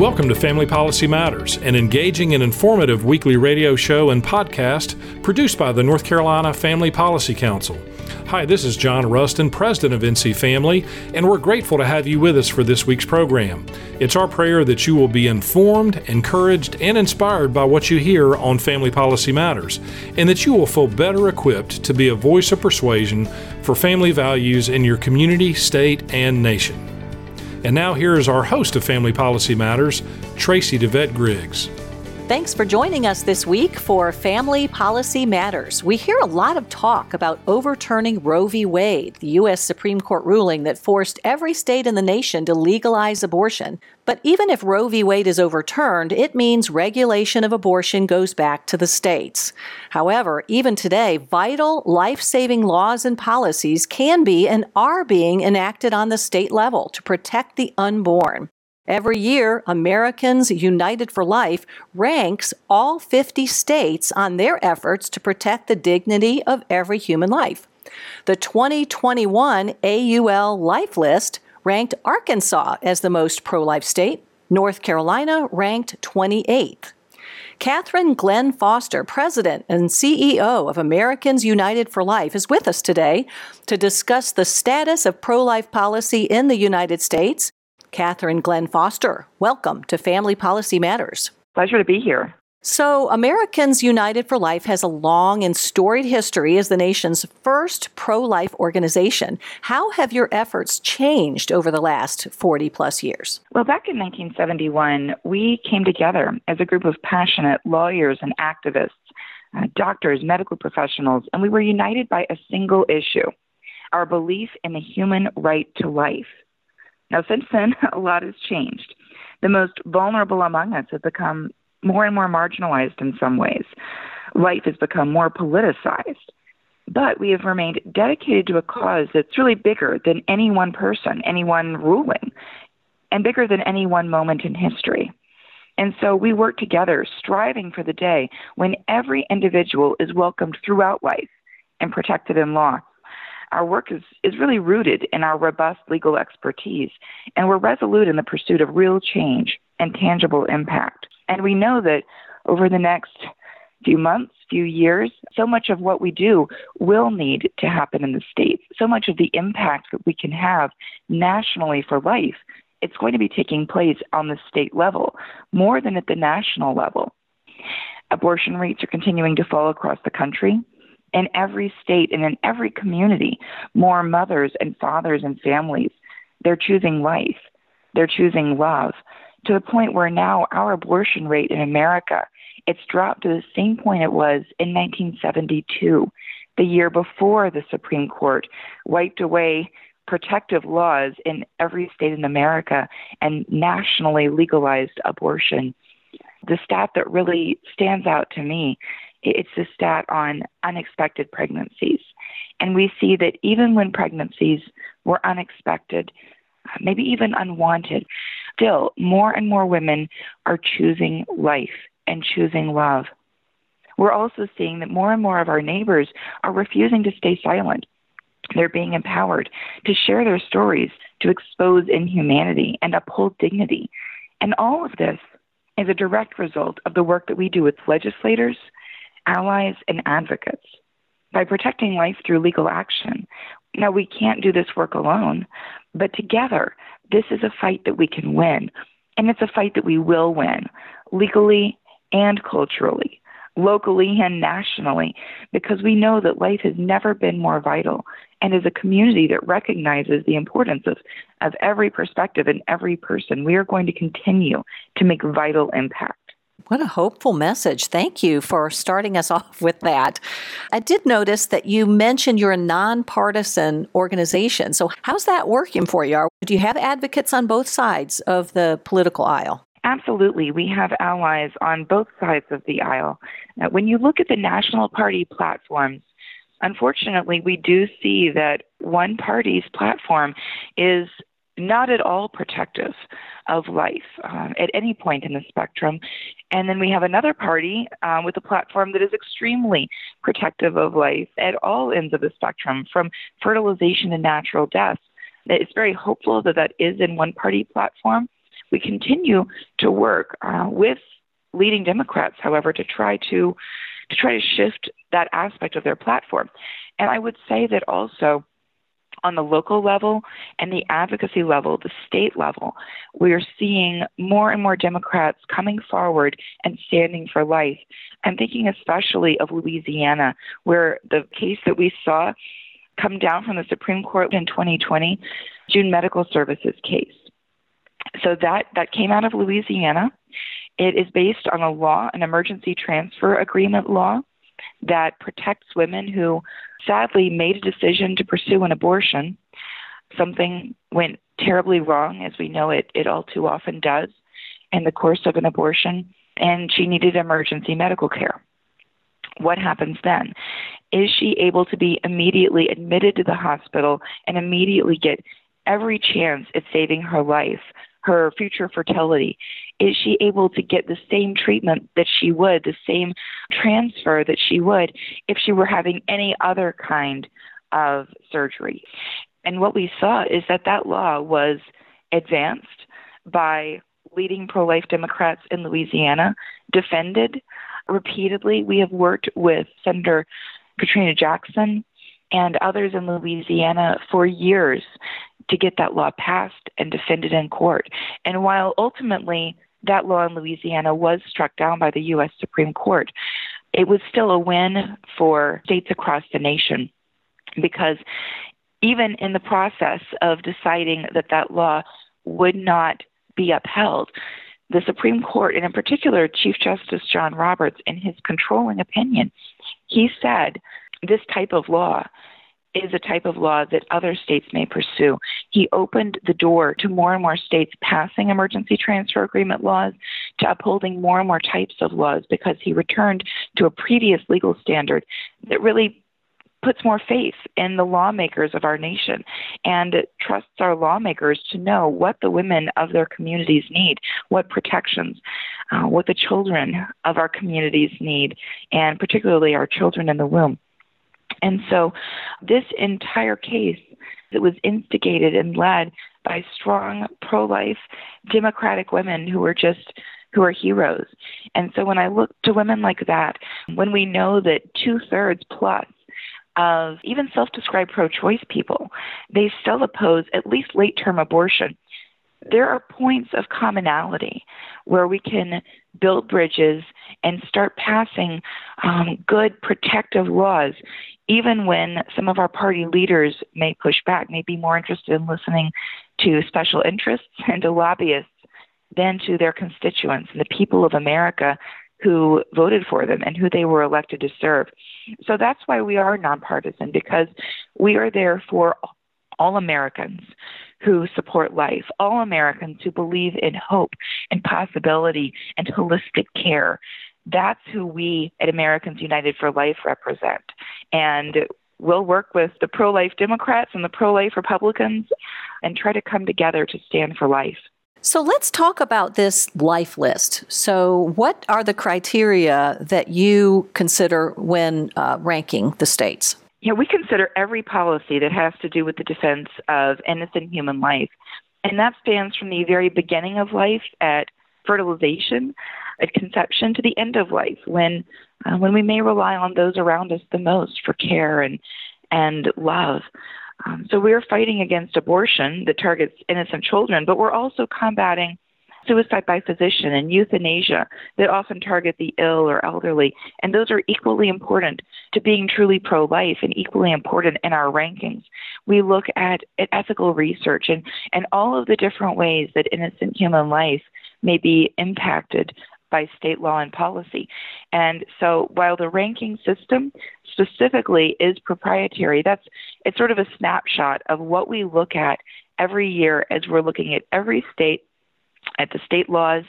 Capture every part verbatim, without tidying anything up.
Welcome to Family Policy Matters, an engaging and informative weekly radio show and podcast produced by the North Carolina Family Policy Council. Hi, this is John Rustin, President of N C Family, and we're grateful to have you with us for this week's program. It's our prayer that you will be informed, encouraged, and inspired by what you hear on Family Policy Matters, and that you will feel better equipped to be a voice of persuasion for family values in your community, state, and nation. And now here is our host of Family Policy Matters, Tracy DeVette Griggs. Thanks for joining us this week for Family Policy Matters. We hear a lot of talk about overturning Roe v. Wade, the U S Supreme Court ruling that forced every state in the nation to legalize abortion. But even if Roe v. Wade is overturned, it means regulation of abortion goes back to the states. However, even today, vital, life-saving laws and policies can be and are being enacted on the state level to protect the unborn. Every year, Americans United for Life ranks all fifty states on their efforts to protect the dignity of every human life. The twenty twenty-one A U L Life List ranked Arkansas as the most pro-life state. North Carolina ranked twenty-eighth. Catherine Glenn Foster, President and C E O of Americans United for Life, is with us today to discuss the status of pro-life policy in the United States. Catherine Glenn Foster, welcome to Family Policy Matters. Pleasure to be here. So, Americans United for Life has a long and storied history as the nation's first pro-life organization. How have your efforts changed over the last forty plus years? Well, back in nineteen seventy-one, we came together as a group of passionate lawyers and activists, uh, doctors, medical professionals, and we were united by a single issue, our belief in the human right to life. Now, since then, a lot has changed. The most vulnerable among us have become more and more marginalized in some ways. Life has become more politicized. But we have remained dedicated to a cause that's really bigger than any one person, any one ruling, and bigger than any one moment in history. And so we work together, striving for the day when every individual is welcomed throughout life and protected in law. Our work is, is really rooted in our robust legal expertise, and we're resolute in the pursuit of real change and tangible impact. And we know that over the next few months, few years, so much of what we do will need to happen in the states. So much of the impact that we can have nationally for life, it's going to be taking place on the state level, more than at the national level. Abortion rates are continuing to fall across the country. In every state and in every community, more mothers and fathers and families, they're choosing life. They're choosing love, to the point where now our abortion rate in America, it's dropped to the same point it was in nineteen seventy-two, the year before the Supreme Court wiped away protective laws in every state in America and nationally legalized abortion. The stat that really stands out to me, it's the stat on unexpected pregnancies. And we see that even when pregnancies were unexpected, maybe even unwanted, still more and more women are choosing life and choosing love. We're also seeing that more and more of our neighbors are refusing to stay silent. They're being empowered to share their stories, to expose inhumanity and uphold dignity. And all of this is a direct result of the work that we do with legislators, allies, and advocates by protecting life through legal action. Now, we can't do this work alone, but together, this is a fight that we can win, and it's a fight that we will win, legally and culturally, locally and nationally, because we know that life has never been more vital, and as a community that recognizes the importance of, of every perspective and every person, we are going to continue to make vital impact. What a hopeful message. Thank you for starting us off with that. I did notice that you mentioned you're a nonpartisan organization. So how's that working for you? Do you have advocates on both sides of the political aisle? Absolutely. We have allies on both sides of the aisle. Now, when you look at the national party platforms, unfortunately, we do see that one party's platform is not at all protective of life um, at any point in the spectrum. And then we have another party uh, with a platform that is extremely protective of life at all ends of the spectrum, from fertilization to natural death. It's very hopeful that that is in one party platform, We continue to work uh, with leading Democrats, however, to try to to try to shift that aspect of their platform. And I would say that also on the local level and the advocacy level, the state level, we are seeing more and more Democrats coming forward and standing for life. I'm thinking especially of Louisiana, where the case that we saw come down from the Supreme Court in twenty twenty, June Medical Services case. So that, that came out of Louisiana. It is based on a law, an emergency transfer agreement law, that protects women who sadly made a decision to pursue an abortion. Something went terribly wrong, as we know it, it all too often does, in the course of an abortion, and she needed emergency medical care. What happens then? Is she able to be immediately admitted to the hospital and immediately get every chance at saving her life, her future fertility? Is she able to get the same treatment that she would, the same transfer that she would if she were having any other kind of surgery? And what we saw is that that law was advanced by leading pro-life Democrats in Louisiana, defended repeatedly. We have worked with Senator Katrina Jackson and others in Louisiana for years to get that law passed and defended in court. And while ultimately that law in Louisiana was struck down by the U S Supreme Court, it was still a win for states across the nation, because even in the process of deciding that that law would not be upheld, the Supreme Court, and in particular Chief Justice John Roberts, in his controlling opinion, he said this type of law is a type of law that other states may pursue. He opened the door to more and more states passing emergency transfer agreement laws, to upholding more and more types of laws, because he returned to a previous legal standard that really puts more faith in the lawmakers of our nation and trusts our lawmakers to know what the women of their communities need, what protections, uh, what the children of our communities need, and particularly our children in the womb. And so this entire case that was instigated and led by strong pro-life Democratic women who are just who are heroes. And so when I look to women like that, when we know that two-thirds plus of even self-described pro-choice people, they still oppose at least late-term abortion, there are points of commonality where we can build bridges and start passing um, good protective laws, even when some of our party leaders may push back, may be more interested in listening to special interests and to lobbyists than to their constituents and the people of America who voted for them and who they were elected to serve. So that's why we are nonpartisan, because we are there for all Americans who support life, all Americans who believe in hope and possibility and holistic care. That's who we at Americans United for Life represent. And we'll work with the pro-life Democrats and the pro-life Republicans and try to come together to stand for life. So let's talk about this life list. So what are the criteria that you consider when uh, ranking the states? Yeah, we consider every policy that has to do with the defense of innocent human life. And that spans from the very beginning of life at fertilization, at conception, to the end of life, when uh, when we may rely on those around us the most for care and, and love. Um, so we're fighting against abortion that targets innocent children, but we're also combating suicide by physician and euthanasia that often target the ill or elderly. And those are equally important to being truly pro-life and equally important in our rankings. We look at, at ethical research and, and all of the different ways that innocent human life may be impacted by state law and policy. And so while the ranking system specifically is proprietary, that's it's sort of a snapshot of what we look at every year as we're looking at every state, at the state laws,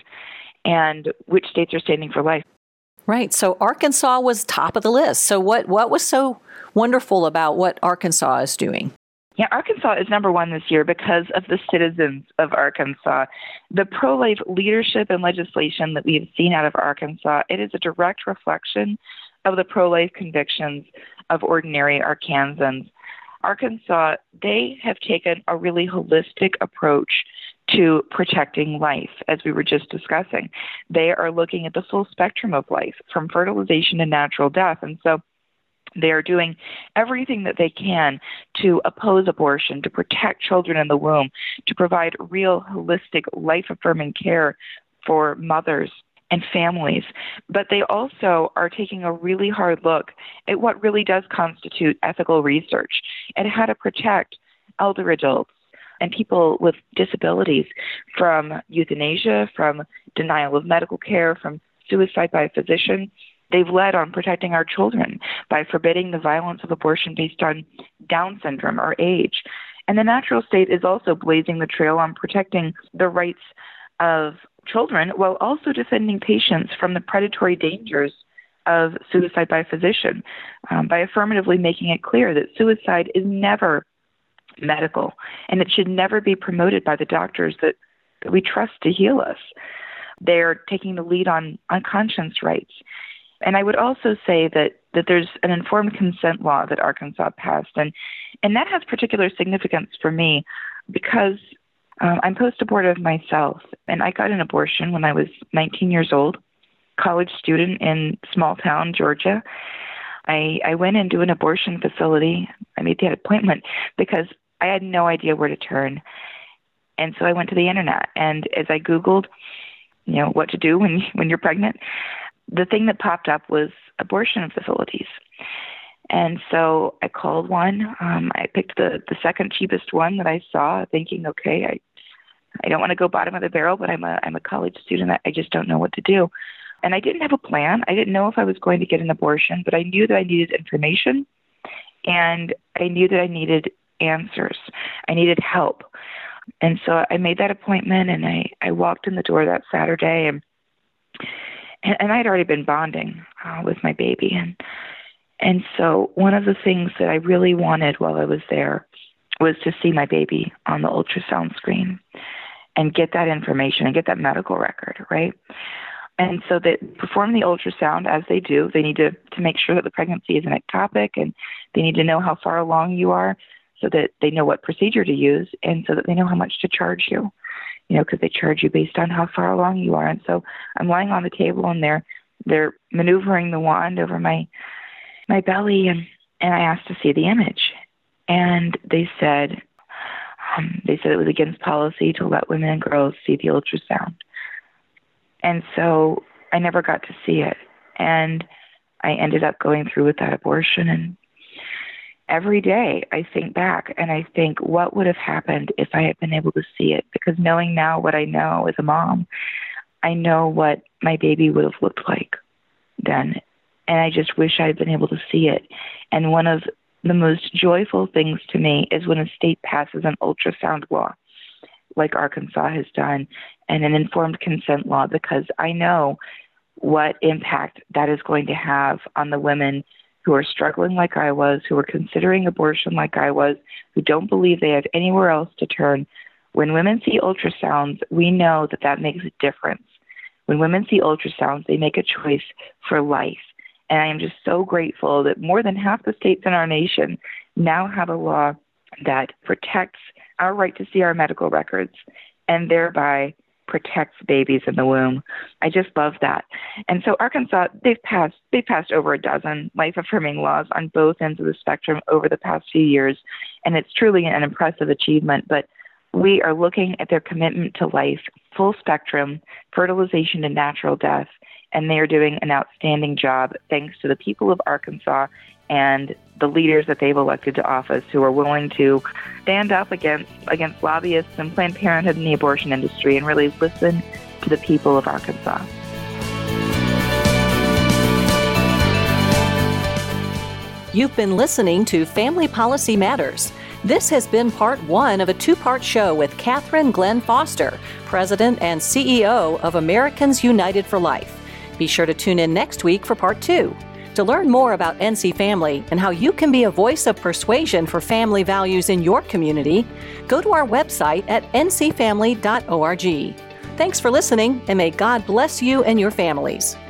and which states are standing for life. Right. So Arkansas was top of the list. So what, what was so wonderful about what Arkansas is doing? Yeah, Arkansas is number one this year because of the citizens of Arkansas. The pro-life leadership and legislation that we've seen out of Arkansas, it is a direct reflection of the pro-life convictions of ordinary Arkansans. Arkansas, they have taken a really holistic approach to protecting life, as we were just discussing. They are looking at the full spectrum of life, from fertilization to natural death. And so they are doing everything that they can to oppose abortion, to protect children in the womb, to provide real, holistic, life-affirming care for mothers and families. But they also are taking a really hard look at what really does constitute ethical research and how to protect elder adults and people with disabilities from euthanasia, from denial of medical care, from suicide by a physician. They've led on protecting our children by forbidding the violence of abortion based on Down syndrome or age. And the natural state is also blazing the trail on protecting the rights of children while also defending patients from the predatory dangers of suicide by a physician, um, by affirmatively making it clear that suicide is never medical and it should never be promoted by the doctors that, that we trust to heal us. They're taking the lead on, on conscience rights. And I would also say that, that there's an informed consent law that Arkansas passed, and, and that has particular significance for me because um, I'm post-abortive myself, and I got an abortion when I was nineteen years old, college student in small town Georgia. I, I went into an abortion facility. I made that appointment because I had no idea where to turn. And so I went to the internet, and as I Googled, you know, what to do when, when you're pregnant, the thing that popped up was abortion facilities. And so I called one. Um, I picked the, the second cheapest one that I saw, thinking, okay, I I don't want to go bottom of the barrel, but I'm a I'm a college student. I just don't know what to do. And I didn't have a plan. I didn't know if I was going to get an abortion, but I knew that I needed information, and I knew that I needed answers. I needed help. And so I made that appointment, and I, I walked in the door that Saturday, and and, and I had already been bonding uh, with my baby. And and so one of the things that I really wanted while I was there was to see my baby on the ultrasound screen and get that information and get that medical record, right? And so they perform the ultrasound as they do. They need to, to make sure that the pregnancy is an ectopic, and they need to know how far along you are so that they know what procedure to use and so that they know how much to charge you, you know, because they charge you based on how far along you are. And so I'm lying on the table, and they're, they're maneuvering the wand over my, my belly, and, and I asked to see the image. And they said, um, they said it was against policy to let women and girls see the ultrasound. And so I never got to see it. And I ended up going through with that abortion. And every day I think back and I think, what would have happened if I had been able to see it? Because knowing now what I know as a mom, I know what my baby would have looked like then. And I just wish I had been able to see it. And one of the most joyful things to me is when a state passes an ultrasound law, like Arkansas has done, and an informed consent law, because I know what impact that is going to have on the women who are struggling like I was, who are considering abortion like I was, who don't believe they have anywhere else to turn. When women see ultrasounds, we know that that makes a difference. When women see ultrasounds, they make a choice for life. And I am just so grateful that more than half the states in our nation now have a law that protects our right to see our medical records and thereby protects babies in the womb. I just love that. And so Arkansas, they've passed they've passed over a dozen life-affirming laws on both ends of the spectrum over the past few years, and it's truly an impressive achievement. But we are looking at their commitment to life, full spectrum, fertilization to natural death, and they are doing an outstanding job thanks to the people of Arkansas and the leaders that they've elected to office who are willing to stand up against against lobbyists and Planned Parenthood and the abortion industry and really listen to the people of Arkansas. You've been listening to Family Policy Matters. This has been part one of a two-part show with Catherine Glenn Foster, President and C E O of Americans United for Life. Be sure to tune in next week for part two. To learn more about N C Family and how you can be a voice of persuasion for family values in your community, go to our website at n c family dot org. Thanks for listening, and may God bless you and your families.